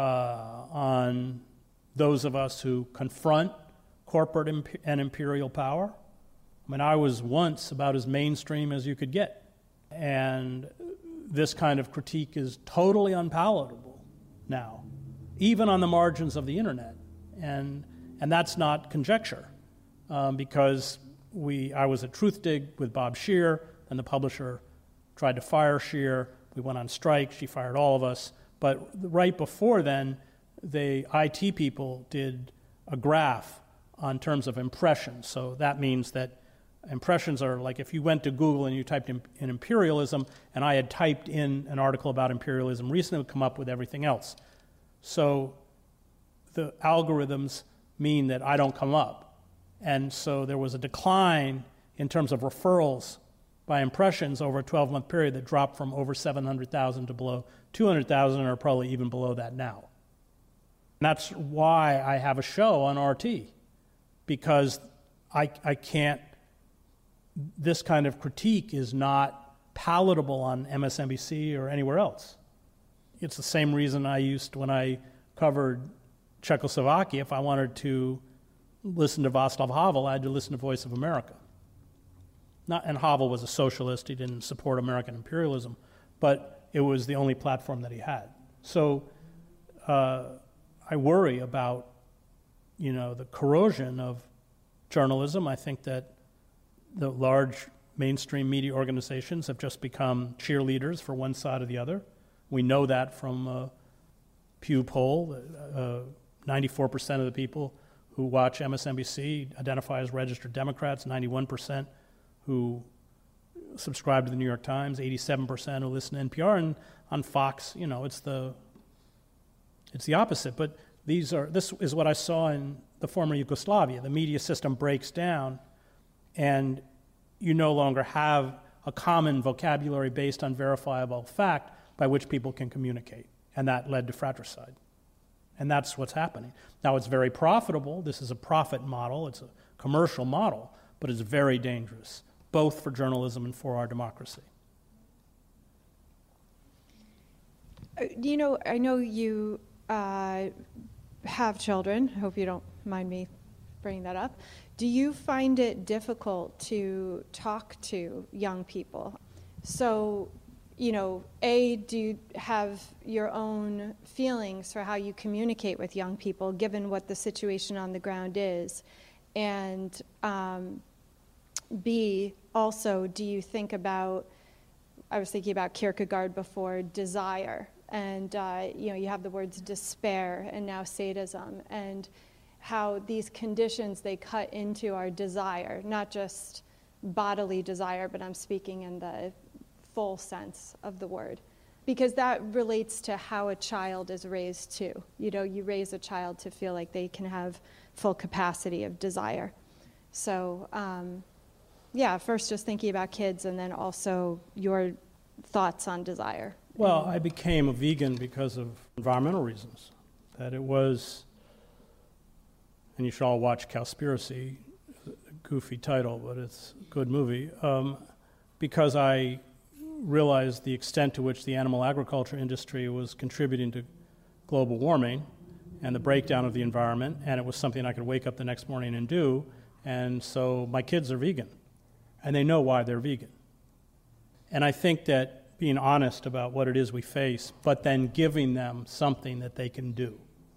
on those of us who confront corporate imp- and imperial power. I mean, I was once about as mainstream as you could get. And this kind of critique is totally unpalatable now, even on the margins of the internet. And and that's not conjecture, um, because we I was at Truthdig with Bob Scheer, and the publisher tried to fire Scheer. We went on strike. She fired all of us. But right before then, the I T people did a graph on terms of impressions. So that means that impressions are like if you went to Google and you typed in, in imperialism, and I had typed in an article about imperialism recently, it would come up with everything else. So the algorithms mean that I don't come up. And so there was a decline in terms of referrals by impressions over a twelve-month period that dropped from over seven hundred thousand to below two hundred thousand, or probably even below that now. And that's why I have a show on R T, because I, I can't, this kind of critique is not palatable on M S N B C or anywhere else. It's the same reason I used, when I covered Czechoslovakia, if I wanted to listen to Václav Havel, I had to listen to Voice of America. Not, and Havel was a socialist, he didn't support American imperialism, but it was the only platform that he had. So uh, I worry about, you know, the corrosion of journalism. I think that the large mainstream media organizations have just become cheerleaders for one side or the other. We know that from a Pew poll. Uh, ninety-four percent of the people who watch M S N B C identify as registered Democrats, ninety-one percent who subscribe to the New York Times, eighty-seven percent who listen to N P R, and on Fox, you know, it's the it's the opposite. But these are this is what I saw in the former Yugoslavia. The media system breaks down, and you no longer have a common vocabulary based on verifiable fact by which people can communicate, and that led to fratricide. And that's what's happening. Now, it's very profitable. This is a profit model. It's a commercial model, but it's very dangerous, both for journalism and for our democracy. You know, I know you uh, have children. I hope you don't mind me bringing that up. Do you find it difficult to talk to young people? So, you know, A, do you have your own feelings for how you communicate with young people, given what the situation on the ground is? And um, B, also, do you think about, I was thinking about Kierkegaard before, desire. And, uh, you know, you have the words despair and now sadism, and how these conditions, they cut into our desire, not just bodily desire, but I'm speaking in the full sense of the word, because that relates to how a child is raised too. You know, you raise a child to feel like they can have full capacity of desire. So, um, yeah, first just thinking about kids, and then also your thoughts on desire. Well, I became a vegan because of environmental reasons. That it was, and you should all watch Cowspiracy, goofy title, but it's a good movie, um, because I realized the extent to which the animal agriculture industry was contributing to global warming and the breakdown of the environment, and it was something I could wake up the next morning and do, and so my kids are vegan, and they know why they're vegan. And I think that being honest about what it is we face, but then giving them something that they can do,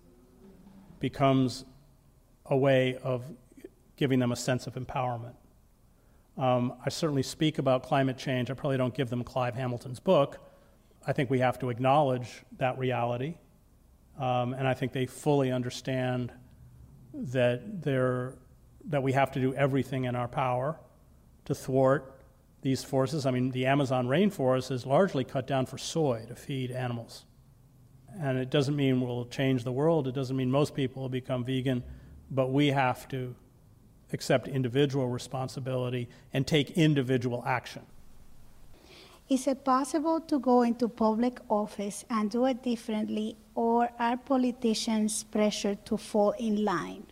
becomes a way of giving them a sense of empowerment. Um, I certainly speak about climate change. I probably don't give them Clive Hamilton's book. I think we have to acknowledge that reality, um, and I think they fully understand that they're, that we have to do everything in our power to thwart these forces. I mean, the Amazon rainforest is largely cut down for soy to feed animals. And it doesn't mean we'll change the world. It doesn't mean most people will become vegan, but we have to accept individual responsibility and take individual action. Is it possible to go into public office and do it differently, or are politicians pressured to fall in line?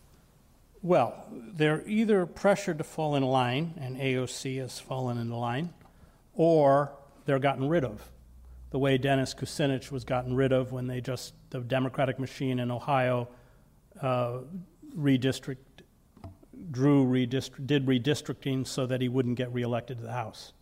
Well, they're either pressured to fall in line, and A O C has fallen in line, or they're gotten rid of, the way Dennis Kucinich was gotten rid of when they just, the Democratic machine in Ohio uh, redistrict, drew redistrict, did redistricting so that he wouldn't get reelected to the House.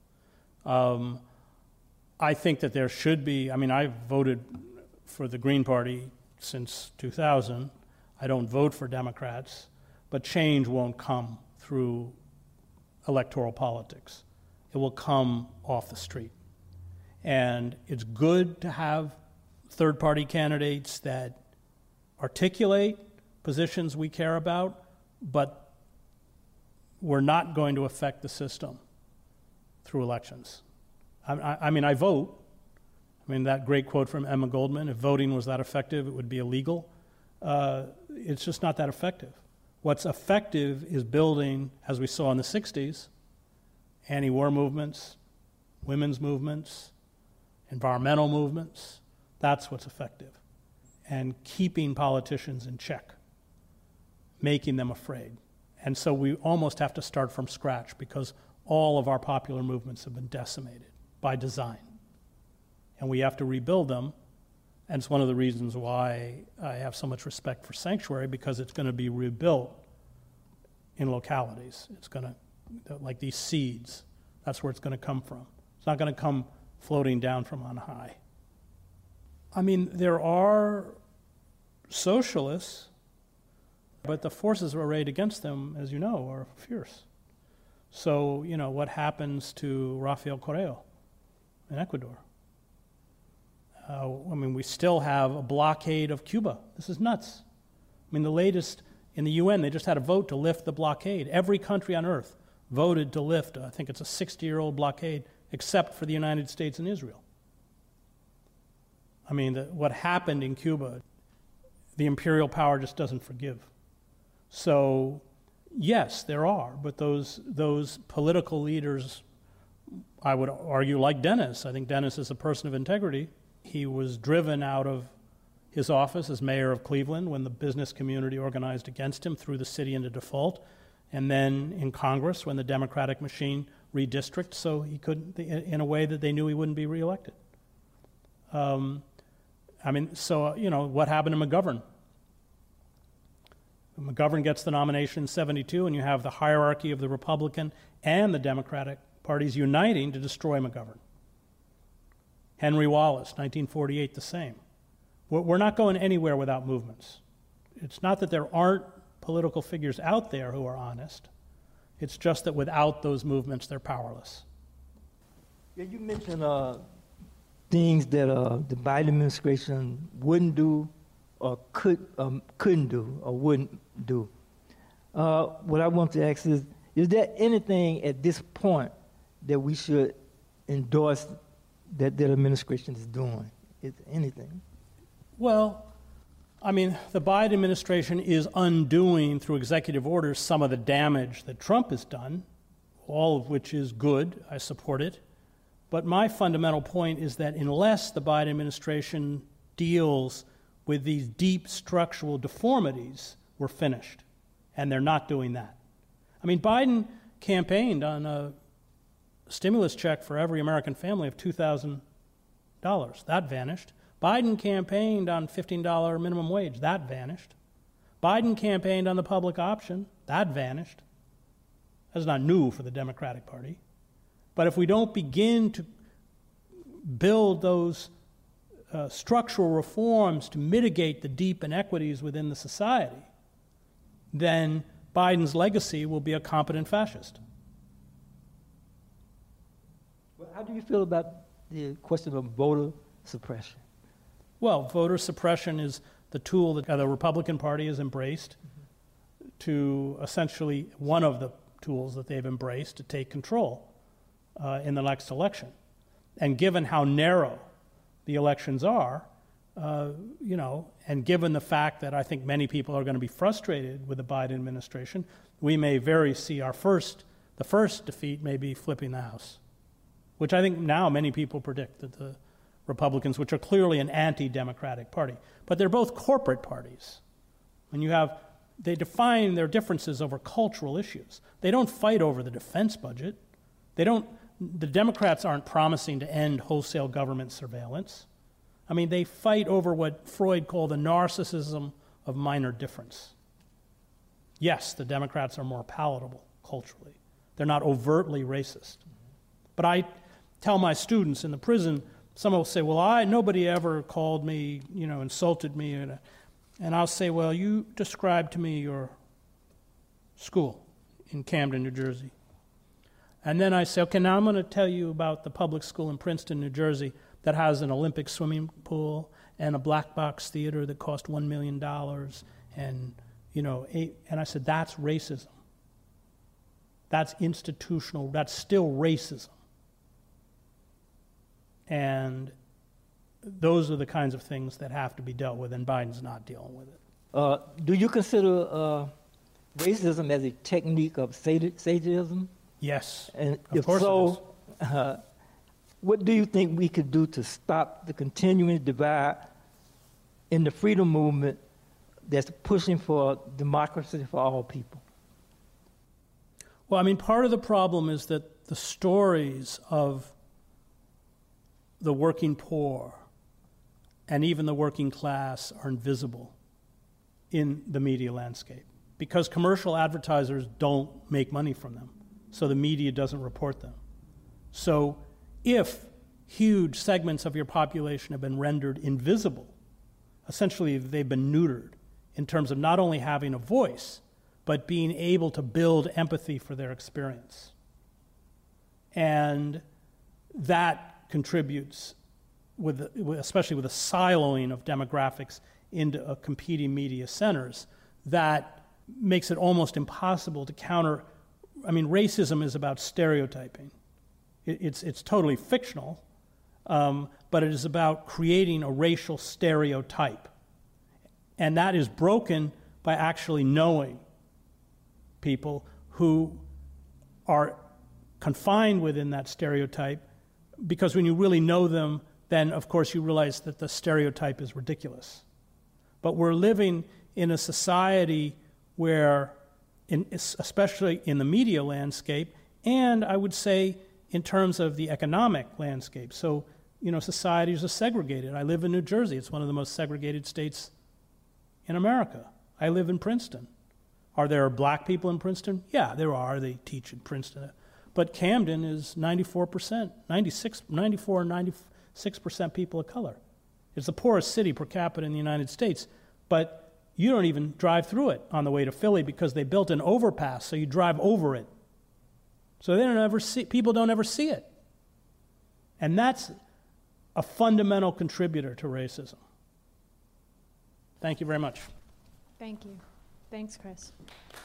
Um, I think that there should be, I mean, I've voted for the Green Party since two thousand. I don't vote for Democrats, but change won't come through electoral politics. It will come off the street. And it's good to have third-party candidates that articulate positions we care about, but we're not going to affect the system through elections. I, I, I mean, I vote. I mean, that great quote from Emma Goldman, if voting was that effective, it would be illegal. Uh, it's just not that effective. What's effective is building, as we saw in the sixties, anti-war movements, women's movements, environmental movements. That's what's effective. And keeping politicians in check, making them afraid. And so we almost have to start from scratch, because all of our popular movements have been decimated by design. And we have to rebuild them. And it's one of the reasons why I have so much respect for Sanctuary, because it's going to be rebuilt in localities. It's going to, like these seeds, that's where it's going to come from. It's not going to come floating down from on high. I mean, there are socialists, but the forces arrayed against them, as you know, are fierce. So, you know, what happens to Rafael Correa in Ecuador? Uh, I mean, we still have a blockade of Cuba. This is nuts. I mean, the latest in the U N, they just had a vote to lift the blockade. Every country on earth voted to lift, I think it's a sixty-year-old blockade, except for the United States and Israel. I mean, the, what happened in Cuba, the imperial power just doesn't forgive. So, yes, there are, but those those political leaders, I would argue, like Dennis. I think Dennis is a person of integrity. He was driven out of his office as mayor of Cleveland when the business community organized against him, threw the city into default, and then in Congress when the Democratic machine redistricted, so he couldn't, in a way that they knew he wouldn't be reelected. Um, I mean, so, you know, what happened to McGovern? McGovern gets the nomination in seventy-two, and you have the hierarchy of the Republican and the Democratic parties uniting to destroy McGovern. Henry Wallace, nineteen forty-eight, the same. We're, we're not going anywhere without movements. It's not that there aren't political figures out there who are honest. It's just that without those movements, they're powerless. Yeah, you mentioned uh, things that uh, the Biden administration wouldn't do or could, um, couldn't do or wouldn't do. Uh, what I want to ask is, is there anything at this point that we should endorse that that administration is doing? Is there anything? Well, I mean, the Biden administration is undoing through executive orders some of the damage that Trump has done, all of which is good. I support it. But my fundamental point is that unless the Biden administration deals with these deep structural deformities, we're finished. And they're not doing that. I mean, Biden campaigned on a stimulus check for every American family of two thousand dollars. That vanished. Biden campaigned on fifteen dollars minimum wage. That vanished. Biden campaigned on the public option. That vanished. That's not new for the Democratic Party. But if we don't begin to build those uh, structural reforms to mitigate the deep inequities within the society, then Biden's legacy will be a competent fascist. Well, how do you feel about the question of voter suppression? Well, voter suppression is the tool that the Republican Party has embraced mm-hmm. to essentially one of the tools that they've embraced to take control uh, in the next election. And given how narrow the elections are, uh, you know, and given the fact that I think many people are going to be frustrated with the Biden administration, we may very see our first, the first defeat may be flipping the House, which I think now many people predict that the Republicans, which are clearly an anti-democratic party, but they're both corporate parties. When you have, they define their differences over cultural issues. They don't fight over the defense budget. They don't, the Democrats aren't promising to end wholesale government surveillance. I mean, they fight over what Freud called the narcissism of minor difference. Yes, the Democrats are more palatable culturally. They're not overtly racist. But I tell my students in the prison, some will say, well, I nobody ever called me, you know, insulted me. And, and I'll say, well, you describe to me your school in Camden, New Jersey. And then I say, okay, now I'm going to tell you about the public school in Princeton, New Jersey, that has an Olympic swimming pool and a black box theater that cost one million dollars. And, you know, eight, and I said, that's racism. That's institutional, that's still racism. And those are the kinds of things that have to be dealt with, and Biden's not dealing with it. Uh, do you consider uh, racism as a technique of sadism? Yes, and of if course so, it is. Uh, what do you think we could do to stop the continuing divide in the freedom movement that's pushing for democracy for all people? Well, I mean, part of the problem is that the stories of the working poor and even the working class are invisible in the media landscape because commercial advertisers don't make money from them, so the media doesn't report them. So if huge segments of your population have been rendered invisible, essentially they've been neutered in terms of not only having a voice, but being able to build empathy for their experience. And that contributes, with, especially with the siloing of demographics into uh, competing media centers, that makes it almost impossible to counter. I mean, racism is about stereotyping. It, it's, it's totally fictional, um, but it is about creating a racial stereotype. And that is broken by actually knowing people who are confined within that stereotype, because when you really know them, then of course you realize that the stereotype is ridiculous. But we're living in a society where, in, especially in the media landscape, and I would say in terms of the economic landscape. So, you know, societies are segregated. I live in New Jersey. It's one of the most segregated states in America. I live in Princeton. Are there black people in Princeton? Yeah, there are. They teach in Princeton. But Camden is ninety-four percent, ninety-six, ninety-four, ninety, six percent people of color. It's the poorest city per capita in the United States, but you don't even drive through it on the way to Philly because they built an overpass, so you drive over it. So they don't ever see, people don't ever see it. And that's a fundamental contributor to racism. Thank you very much. Thank you. Thanks, Chris.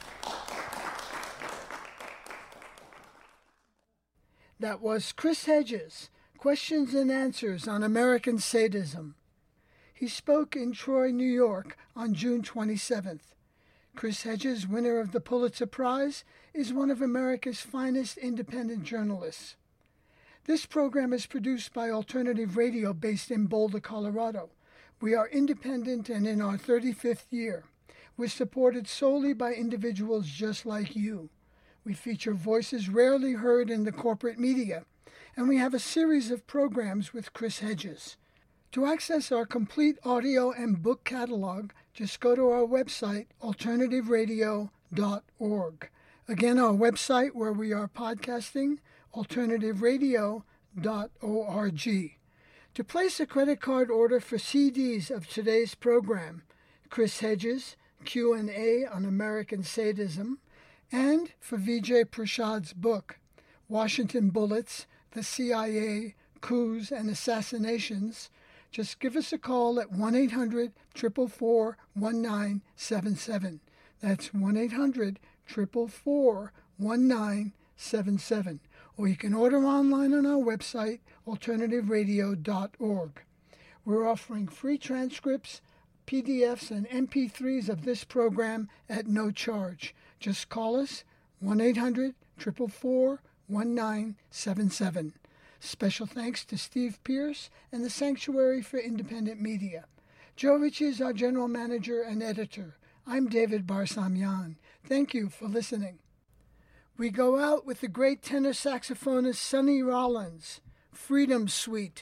That was Chris Hedges, Questions and Answers on American Sadism. He spoke in Troy, New York on June twenty-seventh. Chris Hedges, winner of the Pulitzer Prize, is one of America's finest independent journalists. This program is produced by Alternative Radio based in Boulder, Colorado. We are independent and in our thirty-fifth year. We're supported solely by individuals just like you. We feature voices rarely heard in the corporate media, and we have a series of programs with Chris Hedges. To access our complete audio and book catalog, just go to our website, alternative radio dot org. Again, our website where we are podcasting, alternative radio dot org. To place a credit card order for C Ds of today's program, Chris Hedges, Q and A on American Sadism, and for Vijay Prashad's book, Washington Bullets, the C I A, Coups, and Assassinations, just give us a call at one eight hundred, four four four, one nine seven seven. That's one eight hundred, four four four, one nine seven seven. Or you can order online on our website, alternative radio dot org. We're offering free transcripts, P D Fs, and M P threes of this program at no charge. Just call us, one eight hundred, four four four, one nine seven seven. Special thanks to Steve Pierce and the Sanctuary for Independent Media. Joe Ritchie is our general manager and editor. I'm David Barsamian. Thank you for listening. We go out with the great tenor saxophonist Sonny Rollins, Freedom Suite.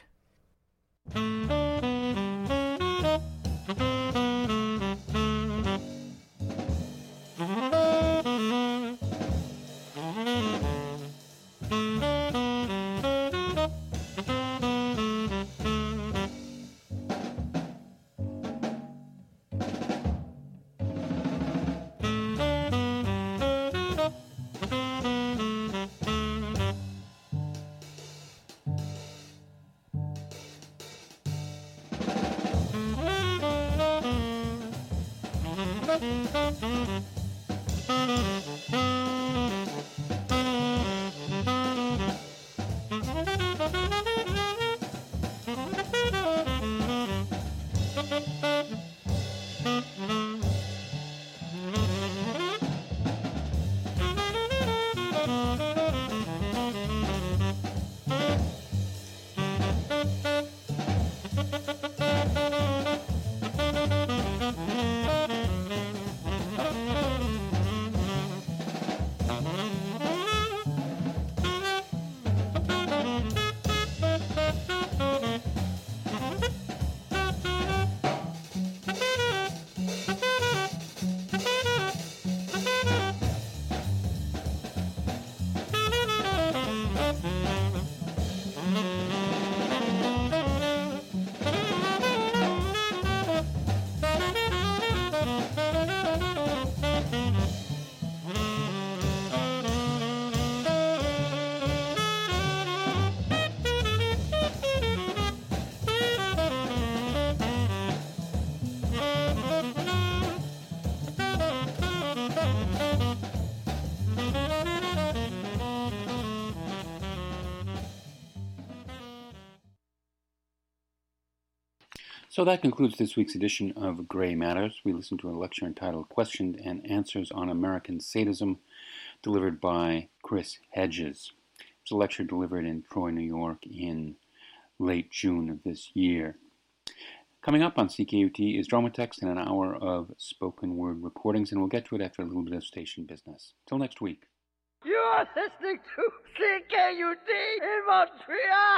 So that concludes this week's edition of Gray Matters. We listened to a lecture entitled Questions and Answers on American Sadism, delivered by Chris Hedges. It was a lecture delivered in Troy, New York in late June of this year. Coming up on C K U T is Dromatext and an hour of spoken word recordings, and we'll get to it after a little bit of station business. Till next week. You're listening to C K U T in Montreal!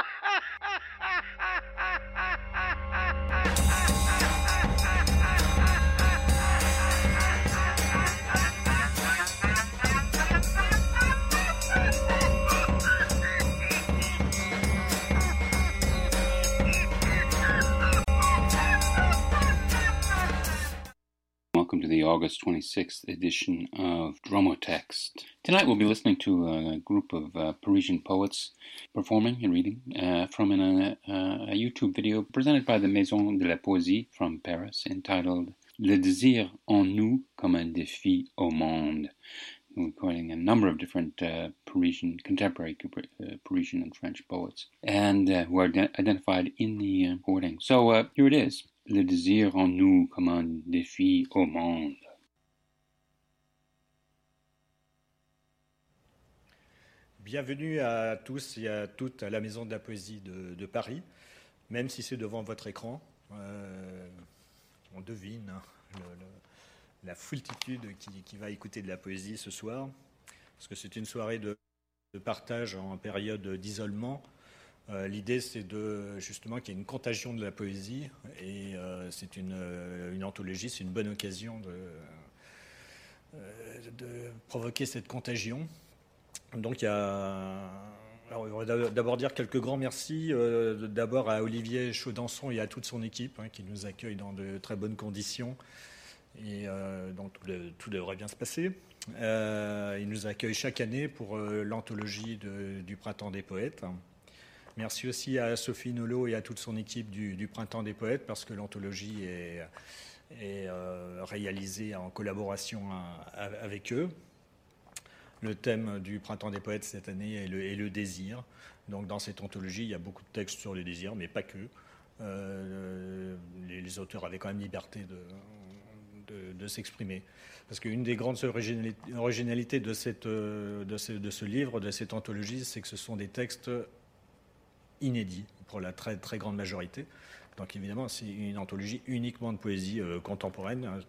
welcome to the August twenty-sixth edition of Dromotext. Tonight we'll be listening to a group of uh, Parisian poets performing and reading uh, from an, uh, a YouTube video presented by the Maison de la Poésie from Paris entitled Le désir en nous comme un défi au monde, recording a number of different uh, Parisian, contemporary uh, Parisian and French poets, and uh, who are de- identified in the uh, recording. So uh, here it is. Le désir en nous comme un défi au monde. Bienvenue à tous et à toutes à la Maison de la Poésie de, de Paris, même si c'est devant votre écran. Euh, on devine hein, le, le, la foultitude qui, qui va écouter de la poésie ce soir, parce que c'est une soirée de, de partage en période d'isolement. Euh, l'idée, c'est de, justement qu'il y ait une contagion de la poésie, et euh, c'est une, une anthologie, c'est une bonne occasion de, euh, de provoquer cette contagion. Donc, il y a... Alors, on va d'abord dire quelques grands merci, euh, d'abord à Olivier Chaudenson et à toute son équipe, hein, qui nous accueille dans de très bonnes conditions, et euh, donc tout, le, tout devrait bien se passer. Euh, il nous accueille chaque année pour euh, l'anthologie de, du Printemps des Poètes. Merci aussi à Sophie Nolot et à toute son équipe du, du Printemps des Poètes, parce que l'anthologie est, est euh, réalisée en collaboration à, à, avec eux. Le thème du Printemps des Poètes cette année est le, est le désir. Donc dans cette anthologie, il y a beaucoup de textes sur le désir, mais pas que. Euh, les, les auteurs avaient quand même liberté de, de, de s'exprimer. Parce qu'une des grandes originalités de, cette, de, ce, de ce livre, de cette anthologie, c'est que ce sont des textes inédit pour la très, très grande majorité. Donc évidemment, c'est une anthologie uniquement de poésie euh, contemporaine.